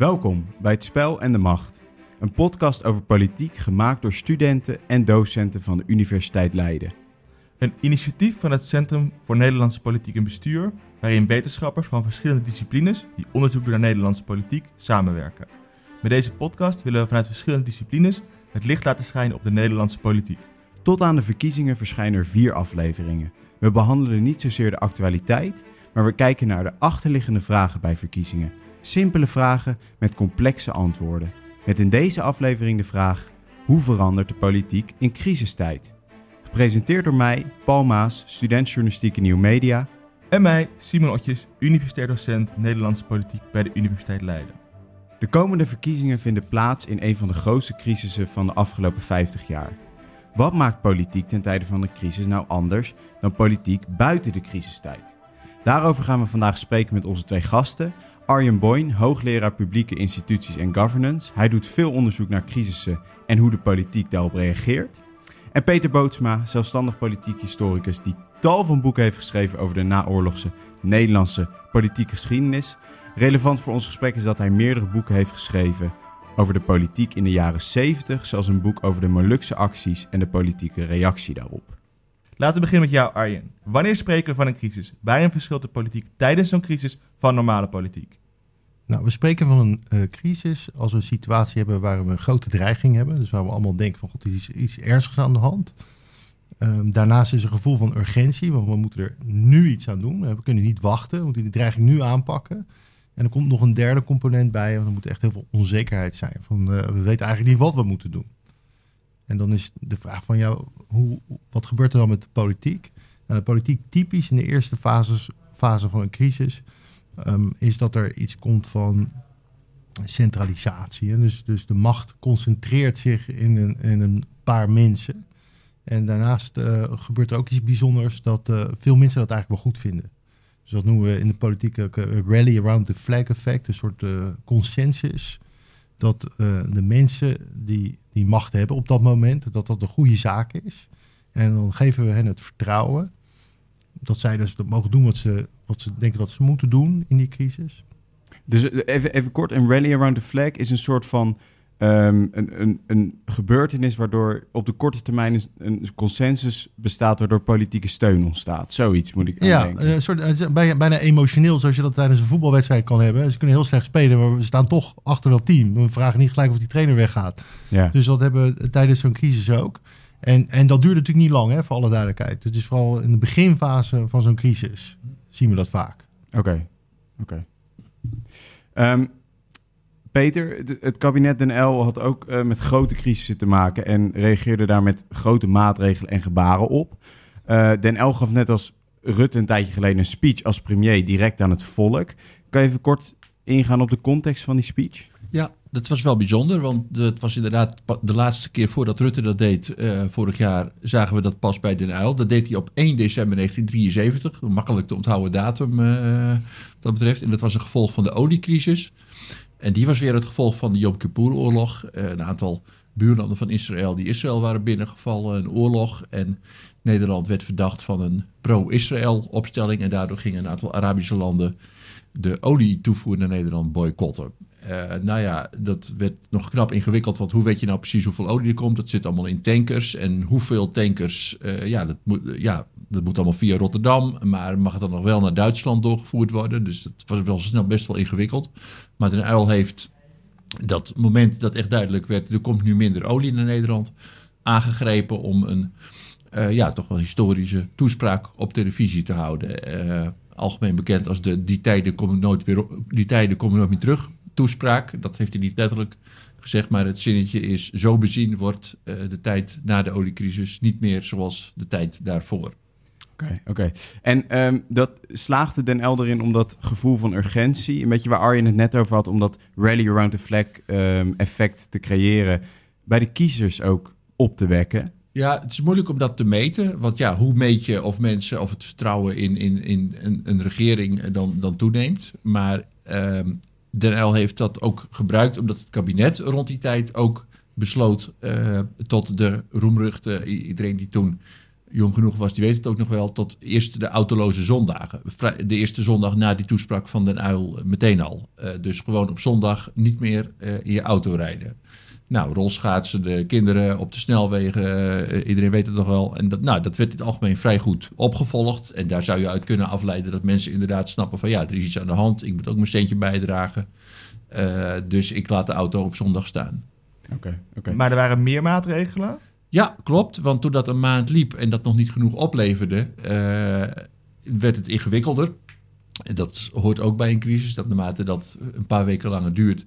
Welkom bij Het Spel en de Macht, een podcast over politiek gemaakt door studenten en docenten van de Universiteit Leiden. Een initiatief van het Centrum voor Nederlandse Politiek en Bestuur, waarin wetenschappers van verschillende disciplines die onderzoek doen naar Nederlandse politiek samenwerken. Met deze podcast willen we vanuit verschillende disciplines het licht laten schijnen op de Nederlandse politiek. Tot aan de verkiezingen verschijnen er 4 afleveringen. We behandelen niet zozeer de actualiteit, maar we kijken naar de achterliggende vragen bij verkiezingen. Simpele vragen met complexe antwoorden. Met in deze aflevering de vraag: hoe verandert de politiek in crisistijd? Gepresenteerd door mij, Paul Maas, student journalistiek en nieuw media. En mij, Simon Otjes, universitair docent Nederlandse politiek bij de Universiteit Leiden. De komende verkiezingen vinden plaats in een van de grootste crisissen van de afgelopen 50 jaar. Wat maakt politiek ten tijde van de crisis nou anders dan politiek buiten de crisistijd? Daarover gaan we vandaag spreken met onze 2 gasten. Arjen Boyn, hoogleraar publieke instituties en governance. Hij doet veel onderzoek naar crisissen en hoe de politiek daarop reageert. En Peter Bootsma, zelfstandig politiek historicus die tal van boeken heeft geschreven over de naoorlogse Nederlandse politieke geschiedenis. Relevant voor ons gesprek is dat hij meerdere boeken heeft geschreven over de politiek in de jaren 70, zoals een boek over de Molukse acties en de politieke reactie daarop. Laten we beginnen met jou, Arjen. Wanneer spreken we van een crisis? Waarin verschilt de politiek tijdens zo'n crisis van normale politiek? Nou, we spreken van een crisis als we een situatie hebben waar we een grote dreiging hebben. Dus waar we allemaal denken van, god, er is iets ernstigs aan de hand. Daarnaast is er een gevoel van urgentie, want we moeten er nu iets aan doen. We kunnen niet wachten, we moeten die dreiging nu aanpakken. En er komt nog een derde component bij, want er moet echt heel veel onzekerheid zijn. We weten eigenlijk niet wat we moeten doen. En dan is de vraag van jou, wat gebeurt er dan met de politiek? Nou, de politiek typisch in de eerste fase van een crisis is dat er iets komt van centralisatie. Dus de macht concentreert zich in een paar mensen. En daarnaast gebeurt er ook iets bijzonders dat veel mensen dat eigenlijk wel goed vinden. Dus dat noemen we in de politiek ook rally around the flag effect, een soort consensus. Dat de mensen die macht hebben op dat moment, dat een goede zaak is. En dan geven we hen het vertrouwen dat zij dus mogen doen wat ze denken dat ze moeten doen in die crisis. Dus even kort, een rally around the flag is een soort van een gebeurtenis waardoor op de korte termijn een consensus bestaat waardoor politieke steun ontstaat. Zoiets moet ik aan denken. Een soort, bijna emotioneel, zoals je dat tijdens een voetbalwedstrijd kan hebben. Ze kunnen heel slecht spelen, maar we staan toch achter dat team. We vragen niet gelijk of die trainer weggaat. Ja. Dus dat hebben we tijdens zo'n crisis ook. En dat duurt natuurlijk niet lang, voor alle duidelijkheid. Het is vooral in de beginfase van zo'n crisis zien we dat vaak. Oké. Peter, het kabinet Den Uyl had ook met grote crisissen te maken en reageerde daar met grote maatregelen en gebaren op. Den Uyl gaf net als Rutte een tijdje geleden een speech als premier direct aan het volk. Kan je even kort ingaan op de context van die speech? Ja, dat was wel bijzonder, want het was inderdaad de laatste keer voordat Rutte dat deed. Vorig jaar zagen we dat pas bij Den Uyl. Dat deed hij op 1 december 1973, een makkelijk te onthouden datum dat betreft. En dat was een gevolg van de oliecrisis. En die was weer het gevolg van de Yom Kippur-oorlog. Een aantal buurlanden van Israël die Israël waren binnengevallen, een oorlog. En Nederland werd verdacht van een pro-Israël-opstelling. En daardoor gingen een aantal Arabische landen de olietoevoer naar Nederland boycotten. Dat werd nog knap ingewikkeld, want hoe weet je nou precies hoeveel olie er komt? Dat zit allemaal in tankers. En hoeveel tankers, dat moet allemaal via Rotterdam. Maar mag het dan nog wel naar Duitsland doorgevoerd worden? Dus dat was wel snel best wel ingewikkeld. Maar Den Uyl heeft dat moment dat echt duidelijk werd, er komt nu minder olie naar Nederland, aangegrepen om een toch wel historische toespraak op televisie te houden. Algemeen bekend als die tijden komen nooit meer terug toespraak. Dat heeft hij niet letterlijk gezegd, maar het zinnetje is: zo bezien wordt de tijd na de oliecrisis niet meer zoals de tijd daarvoor. Oké. En dat slaagde Den Uyl erin om dat gevoel van urgentie, een beetje waar Arjen het net over had, om dat rally around the flag effect te creëren, bij de kiezers ook op te wekken? Ja, het is moeilijk om dat te meten. Want hoe meet je of mensen of het vertrouwen in een regering dan toeneemt? Maar Den Uyl heeft dat ook gebruikt omdat het kabinet rond die tijd ook besloot tot de roemruchte, iedereen die toen jong genoeg was, die weet het ook nog wel, tot eerst de autoloze zondagen. De eerste zondag na die toespraak van Den Uyl meteen al. Dus gewoon op zondag niet meer in je auto rijden. Nou, rolschaatsen, de kinderen op de snelwegen, iedereen weet het nog wel. En dat werd in het algemeen vrij goed opgevolgd. En daar zou je uit kunnen afleiden dat mensen inderdaad snappen van ja, er is iets aan de hand. Ik moet ook mijn steentje bijdragen. Dus ik laat de auto op zondag staan. Okay. Maar er waren meer maatregelen? Ja, klopt. Want toen dat een maand liep en dat nog niet genoeg opleverde, werd het ingewikkelder. En dat hoort ook bij een crisis, dat naarmate dat een paar weken langer duurt,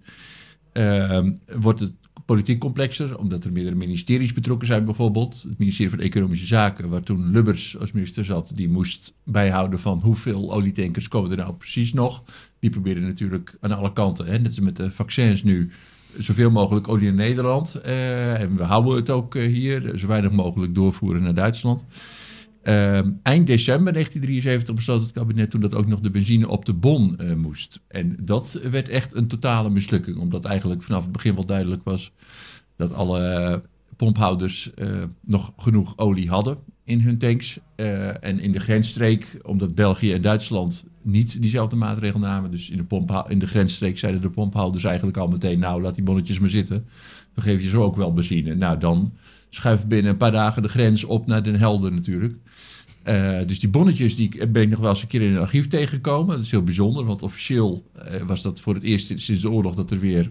wordt het politiek complexer, omdat er meerdere ministeries betrokken zijn bijvoorbeeld. Het ministerie van Economische Zaken, waar toen Lubbers als minister zat, die moest bijhouden van hoeveel olietankers komen er nou precies nog. Die probeerden natuurlijk aan alle kanten, net als met de vaccins nu, zoveel mogelijk olie in Nederland. En we houden het ook hier, zo weinig mogelijk doorvoeren naar Duitsland. Eind december 1973 besloot het kabinet toen dat ook nog de benzine op de bon moest. En dat werd echt een totale mislukking. Omdat eigenlijk vanaf het begin wel duidelijk was dat alle pomphouders nog genoeg olie hadden in hun tanks. En in de grensstreek, omdat België en Duitsland niet diezelfde maatregel namen. Dus in de grensstreek zeiden de pomphouders eigenlijk al meteen, nou laat die bonnetjes maar zitten. We geven je zo ook wel benzine. Nou dan schuift binnen een paar dagen de grens op naar Den Helder natuurlijk. Dus die bonnetjes die ben ik nog wel eens een keer in een archief tegengekomen. Dat is heel bijzonder, want officieel was dat voor het eerst sinds de oorlog dat er weer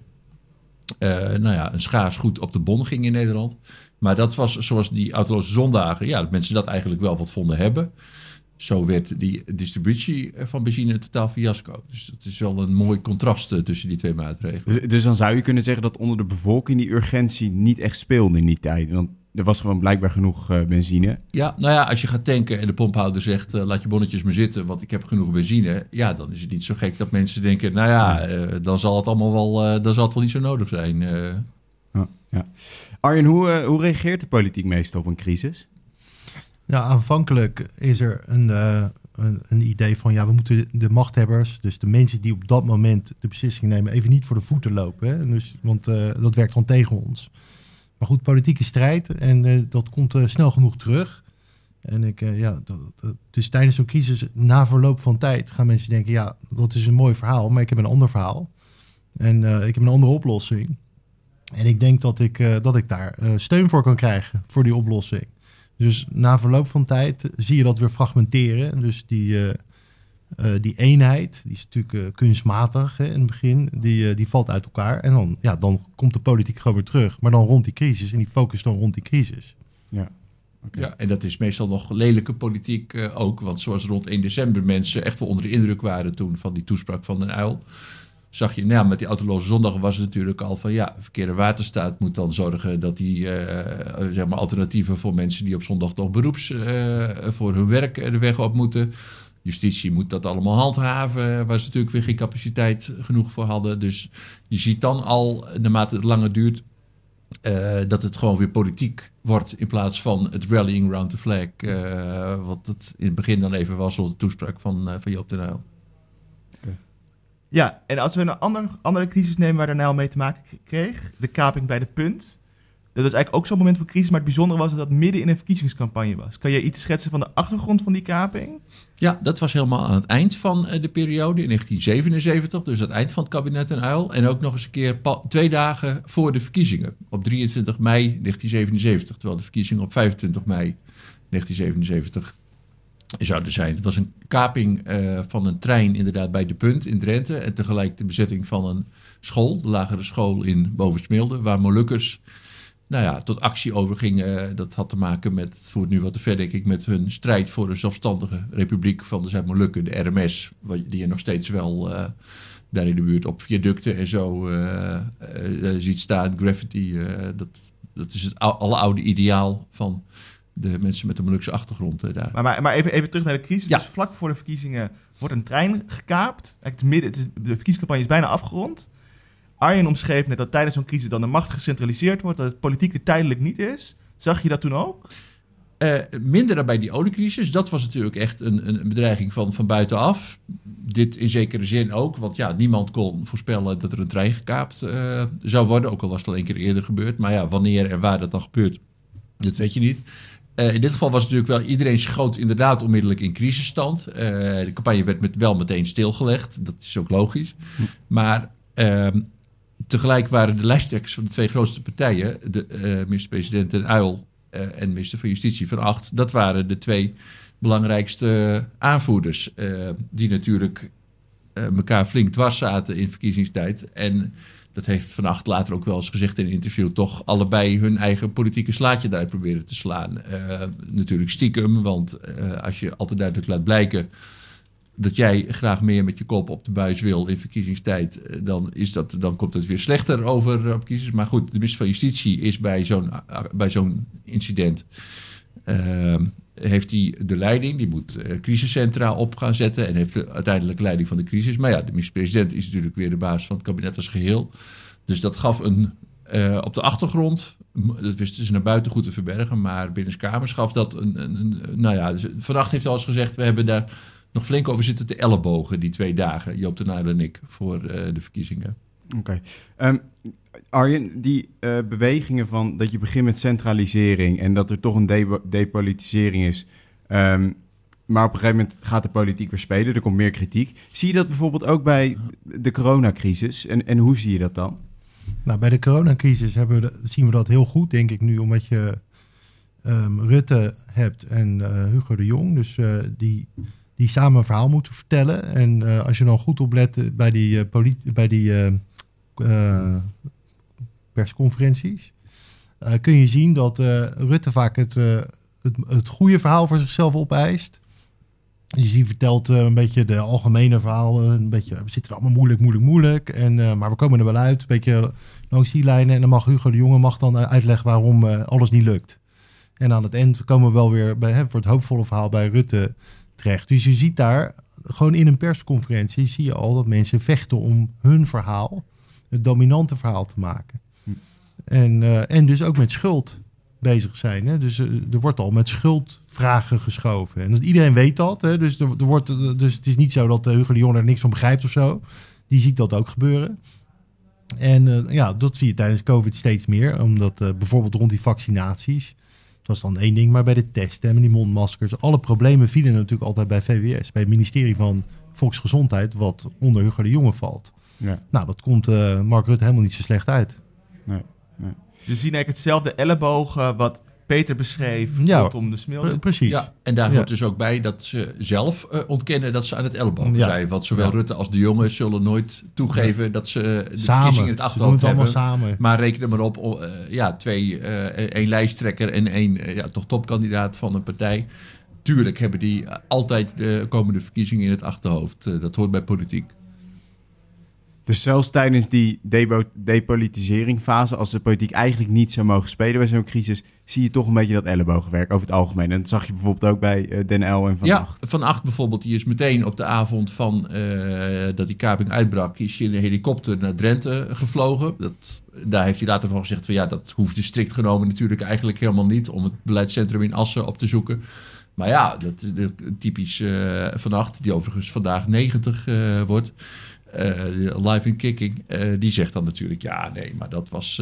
een schaars goed op de bon ging in Nederland. Maar dat was zoals die autoloze zondagen, dat mensen dat eigenlijk wel wat vonden hebben. Zo werd die distributie van benzine een totaal fiasco. Dus dat is wel een mooi contrast tussen die twee maatregelen. Dus dan zou je kunnen zeggen dat onder de bevolking die urgentie niet echt speelde in die tijd. Want er was gewoon blijkbaar genoeg benzine. Ja, als je gaat tanken en de pomphouder zegt, laat je bonnetjes maar zitten, want ik heb genoeg benzine. Ja, dan is het niet zo gek dat mensen denken, dan zal het allemaal wel, dan zal het wel niet zo nodig zijn. Ja. Arjen, hoe reageert de politiek meestal op een crisis? Ja, aanvankelijk is er een idee van, we moeten de machthebbers, dus de mensen die op dat moment de beslissing nemen, even niet voor de voeten lopen. Hè? Dus, want dat werkt dan tegen ons. Maar goed, politieke strijd en dat komt snel genoeg terug. En dus tijdens zo'n crisis, na verloop van tijd, gaan mensen denken, dat is een mooi verhaal, maar ik heb een ander verhaal. En ik heb een andere oplossing. En ik denk dat ik daar steun voor kan krijgen, voor die oplossing. Dus na verloop van tijd zie je dat weer fragmenteren. Dus die eenheid, die is natuurlijk kunstmatig in het begin, die valt uit elkaar. En dan komt de politiek gewoon weer terug. Maar dan rond die crisis en die focust dan rond die crisis. Ja. Okay. Ja, en dat is meestal nog lelijke politiek ook. Want zoals rond 1 december mensen echt wel onder de indruk waren toen van die toespraak van Den Uyl, zag je, met die autoloze zondag was het natuurlijk al van verkeerde waterstaat moet dan zorgen dat die alternatieven voor mensen die op zondag toch beroeps voor hun werk de weg op moeten. Justitie moet dat allemaal handhaven, waar ze natuurlijk weer geen capaciteit genoeg voor hadden. Dus je ziet dan al, naarmate het langer duurt, dat het gewoon weer politiek wordt in plaats van het rallying round the flag. Wat het in het begin dan even was door de toespraak van Joop den Uyl. Okay. Ja, en als we een andere crisis nemen waar Den Uyl mee te maken kreeg, de kaping bij de Punt. Dat was eigenlijk ook zo'n moment van crisis, maar het bijzondere was dat dat midden in een verkiezingscampagne was. Kan je iets schetsen van de achtergrond van die kaping? Ja, dat was helemaal aan het eind van de periode in 1977, dus het eind van het kabinet Den Uyl. En ook nog eens een keer 2 dagen voor de verkiezingen, op 23 mei 1977, terwijl de verkiezingen op 25 mei 1977 zouden zijn. Het was een kaping van een trein inderdaad bij de Punt in Drenthe en tegelijk de bezetting van een school, de lagere school in Bovensmilde, waar Molukkers tot actie overgingen. Dat had te maken met, het voert nu wat te ver denk ik, met hun strijd voor de zelfstandige republiek van de Zuid-Molukken, de RMS, die je nog steeds wel daar in de buurt op viaducten en zo ziet staan. Graffiti, dat is het oude ideaal van de mensen met de Molukse achtergrond daar. Maar even terug naar de crisis. Ja. Dus vlak voor de verkiezingen wordt een trein gekaapt. De verkiezingscampagne is bijna afgerond. Arjen omschreef net dat tijdens zo'n crisis dan de macht gecentraliseerd wordt, dat het politiek er tijdelijk niet is. Zag je dat toen ook? Minder dan bij die oliecrisis. Dat was natuurlijk echt een bedreiging van buitenaf. Dit in zekere zin ook, want niemand kon voorspellen dat er een trein gekaapt zou worden. Ook al was het al 1 keer eerder gebeurd. Maar wanneer en waar dat dan gebeurt, dat weet je niet. In dit geval was het natuurlijk wel... Iedereen schoot inderdaad onmiddellijk in crisisstand. De campagne werd wel meteen stilgelegd. Dat is ook logisch. Maar tegelijk waren de lijsttrekkers van de 2 grootste partijen... de minister-president Den Uyl en minister van Justitie Van Agt... dat waren de 2 belangrijkste aanvoerders... die natuurlijk elkaar flink dwars zaten in verkiezingstijd. En dat heeft Van Agt later ook wel eens gezegd in een interview... toch allebei hun eigen politieke slaatje daaruit proberen te slaan. Natuurlijk stiekem, want als je altijd duidelijk laat blijken... dat jij graag meer met je kop op de buis wil in verkiezingstijd... dan komt het weer slechter over op kiezers. Maar goed, de minister van Justitie is bij zo'n incident... heeft hij de leiding, die moet crisiscentra op gaan zetten... en heeft de uiteindelijke leiding van de crisis. Maar ja, de minister-president is natuurlijk weer de baas van het kabinet als geheel. Dus dat gaf op de achtergrond... dat wisten ze naar buiten goed te verbergen... maar binnenskamers gaf dat Van Agt heeft al eens gezegd... we hebben daar nog flink over zitten te ellebogen... die 2 dagen, Joop den Uyl en ik, voor de verkiezingen. Oké. Arjen, die bewegingen van dat je begint met centralisering... en dat er toch een depolitisering is... maar op een gegeven moment gaat de politiek weer spelen. Er komt meer kritiek. Zie je dat bijvoorbeeld ook bij de coronacrisis? En hoe zie je dat dan? Nou, bij de coronacrisis zien we dat heel goed, denk ik nu... omdat je Rutte hebt en Hugo de Jong... dus die samen een verhaal moeten vertellen. En als je dan goed oplet bij die persconferenties... kun je zien dat Rutte vaak het goede verhaal voor zichzelf opeist. Dus die vertelt een beetje de algemene verhalen. Een beetje, we zitten er allemaal moeilijk. Maar we komen er wel uit. Een beetje langs die lijnen. En dan mag Hugo de Jonge dan uitleggen waarom alles niet lukt. En aan het eind komen we wel weer voor het hoopvolle verhaal bij Rutte terecht. Dus je ziet daar, gewoon in een persconferentie... zie je al dat mensen vechten om hun verhaal... het dominante verhaal te maken. En dus ook met schuld bezig zijn. Hè? Dus er wordt al met schuldvragen geschoven. En iedereen weet dat. Hè? Dus het is niet zo dat Hugo de Jonge er niks van begrijpt of zo. Die ziet dat ook gebeuren. En dat zie je tijdens COVID steeds meer. Omdat bijvoorbeeld rond die vaccinaties... dat is dan 1 ding, maar bij de testen en die mondmaskers... alle problemen vielen natuurlijk altijd bij VWS. Bij het ministerie van Volksgezondheid... wat onder Hugo de Jonge valt. Ja. Nou, dat komt Mark Rutte helemaal niet zo slecht uit. Nee. We zien eigenlijk hetzelfde ellebogen wat Peter beschreef rondom de Smilde. Precies. Ja, en daar hoort dus ook bij dat ze zelf ontkennen dat ze aan het ellebogen zijn. Want zowel Rutte als de Jonge zullen nooit toegeven dat ze de verkiezingen in het achterhoofd hebben. Samen. Maar reken er maar op, 1 lijsttrekker en 1 toch topkandidaat van een partij. Tuurlijk hebben die altijd de komende verkiezingen in het achterhoofd. Dat hoort bij politiek. Dus zelfs tijdens die depolitiseringfase, als de politiek eigenlijk niet zou mogen spelen bij zo'n crisis, zie je toch een beetje dat ellebogenwerk over het algemeen. En dat zag je bijvoorbeeld ook bij Den Uyl en Van Agt. Ja, Van Agt bijvoorbeeld, die is meteen op de avond van dat die kaping uitbrak, is je in een helikopter naar Drenthe gevlogen. Daar heeft hij later van gezegd van dat hoefde strikt genomen natuurlijk eigenlijk helemaal niet om het beleidscentrum in Assen op te zoeken. Maar ja, dat is typisch Van Agt, die overigens vandaag 90 wordt. Live in Kicking, die zegt dan natuurlijk... maar dat was...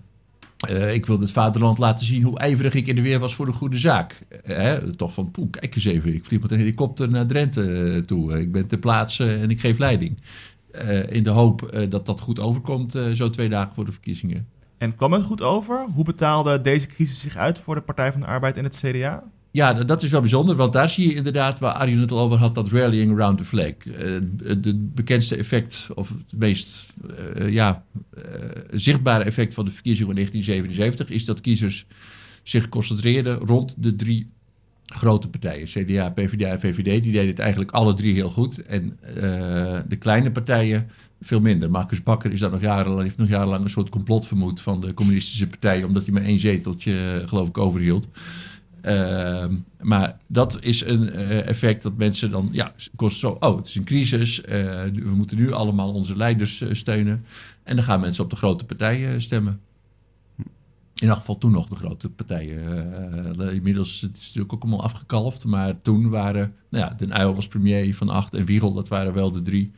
ik wilde het vaderland laten zien hoe ijverig ik in de weer was voor de goede zaak. Toch van, kijk eens even, ik vlieg met een helikopter naar Drenthe toe. Ik ben ter plaatse en ik geef leiding. In de hoop dat dat goed overkomt, zo 2 dagen voor de verkiezingen. En kwam het goed over? Hoe betaalde deze crisis zich uit voor de Partij van de Arbeid en het CDA? Ja, dat is wel bijzonder, want daar zie je inderdaad, waar Arjen het al over had, dat rallying around the flag. Het bekendste effect, of het meest zichtbare effect van de verkiezingen in 1977... is dat kiezers zich concentreerden rond de 3 grote partijen. CDA, PvdA en VVD, die deden het eigenlijk alle 3 heel goed. En de kleine partijen veel minder. Marcus Bakker heeft nog jarenlang een soort complot vermoed van de communistische partij, omdat hij maar 1 zeteltje, geloof ik, overhield. Maar dat is een effect dat mensen dan... het is een crisis. We moeten nu allemaal onze leiders steunen. En dan gaan mensen op de grote partijen stemmen. In elk geval toen nog de grote partijen. Inmiddels het is natuurlijk ook allemaal afgekalfd. Maar toen waren... Den Uyl was premier, Van Agt en Wiegel. Dat waren wel de 3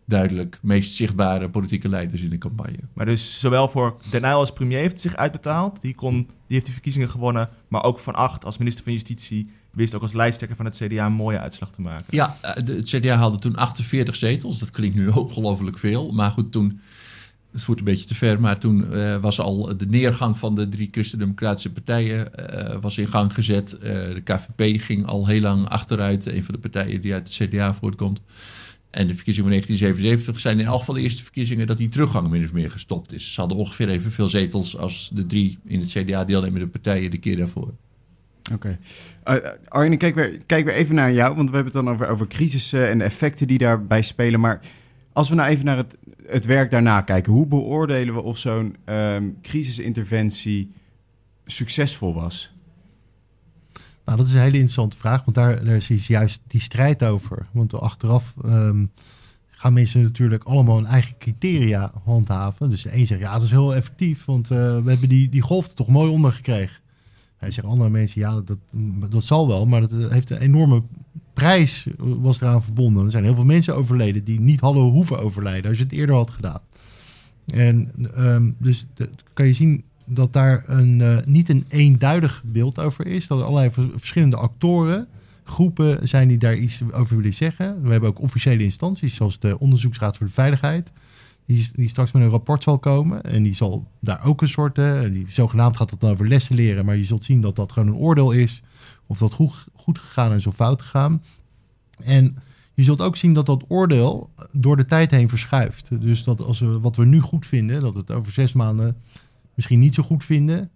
duidelijk meest zichtbare politieke leiders in de campagne. Maar dus zowel voor Den Uyl als premier heeft het zich uitbetaald. Die heeft die verkiezingen gewonnen. Maar ook Van Agt als minister van Justitie wist ook als lijsttrekker van het CDA een mooie uitslag te maken. Ja, het CDA haalde toen 48 zetels. Dat klinkt nu ongelooflijk veel. Maar goed, toen, het voert een beetje te ver, maar toen was al de neergang van de 3 christendemocratische partijen was in gang gezet. De KVP ging al heel lang achteruit. Een van de partijen die uit het CDA voortkomt. En de verkiezingen van 1977 zijn in elk geval de eerste verkiezingen dat die teruggang min of meer gestopt is. Ze hadden ongeveer evenveel zetels als de 3 in het CDA deelnemende partijen de keer daarvoor. Oké. Arjen, kijk weer even naar jou, want we hebben het dan over crisissen en de effecten die daarbij spelen. Maar als we nou even naar het werk daarna kijken, hoe beoordelen we of zo'n crisisinterventie succesvol was? Nou, dat is een hele interessante vraag, want daar is juist die strijd over. Want achteraf gaan mensen natuurlijk allemaal hun eigen criteria handhaven. Dus de een zegt, ja, dat is heel effectief, want we hebben die golf er toch mooi onder gekregen. Hij zegt andere mensen, ja, dat zal wel, maar dat heeft een enorme prijs was eraan verbonden. Er zijn heel veel mensen overleden die niet hadden hoeven overlijden als je het eerder had gedaan. En dus kan je zien dat daar niet een eenduidig beeld over is. Dat er allerlei verschillende actoren, groepen zijn die daar iets over willen zeggen. We hebben ook officiële instanties, zoals de Onderzoeksraad voor de Veiligheid, die straks met een rapport zal komen. En die zal daar ook een soort, die zogenaamd gaat het dan over lessen leren, maar je zult zien dat dat gewoon een oordeel is. Of dat goed gegaan is of fout gegaan. En je zult ook zien dat dat oordeel door de tijd heen verschuift. Dus dat als wat we nu goed vinden, dat het over 6 maanden misschien niet zo goed vinden.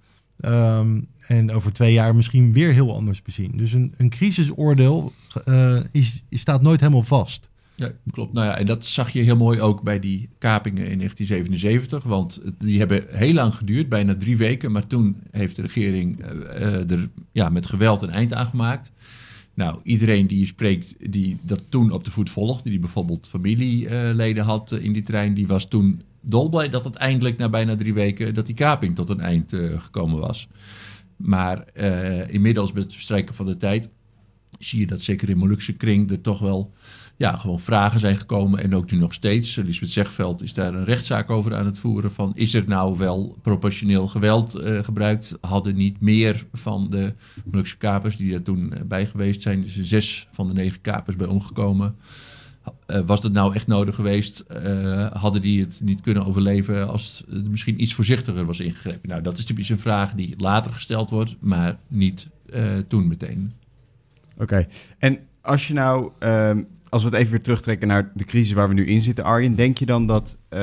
En over 2 jaar misschien weer heel anders bezien. Dus een crisisoordeel staat nooit helemaal vast. Ja, klopt. Nou ja, en dat zag je heel mooi ook bij die kapingen in 1977. Want die hebben heel lang geduurd, bijna 3 weken. Maar toen heeft de regering er met geweld een eind aan gemaakt. Nou, iedereen die je spreekt die dat toen op de voet volgde, die bijvoorbeeld familieleden had in die trein, die was toen dolblij dat het eindelijk na bijna 3 weken dat die kaping tot een eind gekomen was. Maar inmiddels met het verstrijken van de tijd zie je dat zeker in Molukse kring er toch wel gewoon vragen zijn gekomen. En ook nu nog steeds. Lisbeth Zegveld is daar een rechtszaak over aan het voeren van, is er nou wel proportioneel geweld gebruikt? Hadden niet meer van de Molukse kapers die er toen bij geweest zijn, dus 6 van de 9 kapers bij omgekomen. Was dat nou echt nodig geweest? Hadden die het niet kunnen overleven als er misschien iets voorzichtiger was ingegrepen? Nou, dat is typisch een vraag die later gesteld wordt, maar niet toen meteen. Oké. En als je nou, als we het even weer terugtrekken naar de crisis waar we nu in zitten, Arjen, denk je dan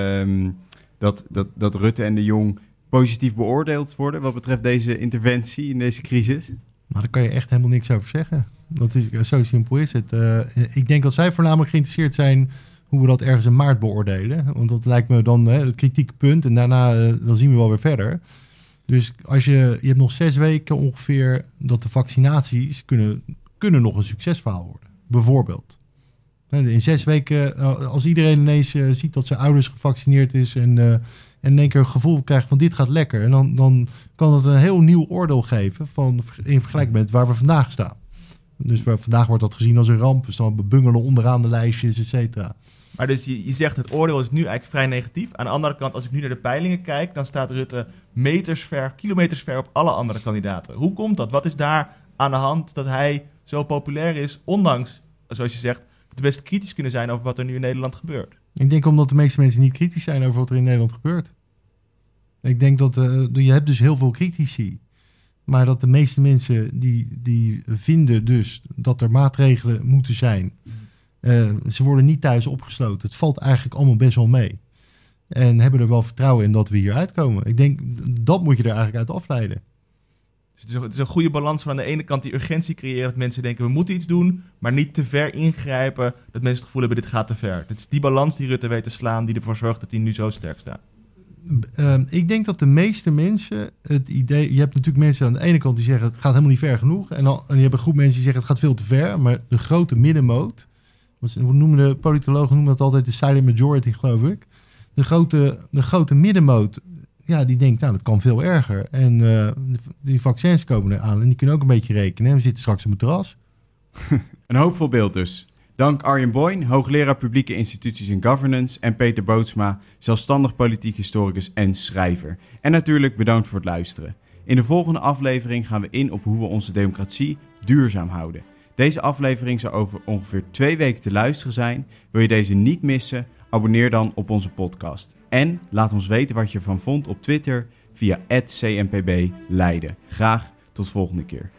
dat Rutte en de Jong positief beoordeeld worden wat betreft deze interventie in deze crisis? Maar daar kan je echt helemaal niks over zeggen. Dat is, zo simpel is het. Ik denk dat zij voornamelijk geïnteresseerd zijn hoe we dat ergens in maart beoordelen. Want dat lijkt me dan het kritieke punt. En daarna dan zien we wel weer verder. Dus als je hebt nog 6 weken ongeveer dat de vaccinaties kunnen nog een succesverhaal worden. Bijvoorbeeld. In 6 weken, als iedereen ineens ziet dat zijn ouders gevaccineerd is en in één keer een gevoel krijgt van dit gaat lekker. En dan kan dat een heel nieuw oordeel geven in vergelijking met waar we vandaag staan. Dus vandaag wordt dat gezien als een ramp. Dus dan bungelen onderaan de lijstjes, et cetera. Maar dus je zegt het oordeel is nu eigenlijk vrij negatief. Aan de andere kant, als ik nu naar de peilingen kijk, dan staat Rutte kilometers ver op alle andere kandidaten. Hoe komt dat? Wat is daar aan de hand dat hij zo populair is, ondanks, zoals je zegt, de best kritisch kunnen zijn over wat er nu in Nederland gebeurt? Ik denk omdat de meeste mensen niet kritisch zijn over wat er in Nederland gebeurt. Ik denk dat je hebt dus heel veel critici. Maar dat de meeste mensen die vinden dus dat er maatregelen moeten zijn. Ze worden niet thuis opgesloten. Het valt eigenlijk allemaal best wel mee. En hebben er wel vertrouwen in dat we hier uitkomen. Ik denk, dat moet je er eigenlijk uit afleiden. Dus het is een goede balans van aan de ene kant die urgentie creëren. Dat mensen denken, we moeten iets doen. Maar niet te ver ingrijpen. Dat mensen het gevoel hebben, dit gaat te ver. Het is die balans die Rutte weet te slaan, die ervoor zorgt dat hij nu zo sterk staat. Ik denk dat de meeste mensen het idee... Je hebt natuurlijk mensen aan de ene kant die zeggen, het gaat helemaal niet ver genoeg. En je hebt een groep mensen die zeggen, het gaat veel te ver. Maar de grote middenmoot, hoe noemen de politologen noemen dat altijd de silent majority, geloof ik. De grote middenmoot, ja, die denkt, nou, dat kan veel erger. En die vaccins komen eraan en die kunnen ook een beetje rekenen. We zitten straks op het terras. Een hoopvol beeld dus. Dank Arjen Boyn, hoogleraar publieke instituties en governance, en Peter Bootsma, zelfstandig politiek historicus en schrijver. En natuurlijk bedankt voor het luisteren. In de volgende aflevering gaan we in op hoe we onze democratie duurzaam houden. Deze aflevering zal over ongeveer 2 weken te luisteren zijn. Wil je deze niet missen? Abonneer dan op onze podcast. En laat ons weten wat je ervan vond op Twitter via @cnpbleiden. Graag tot volgende keer.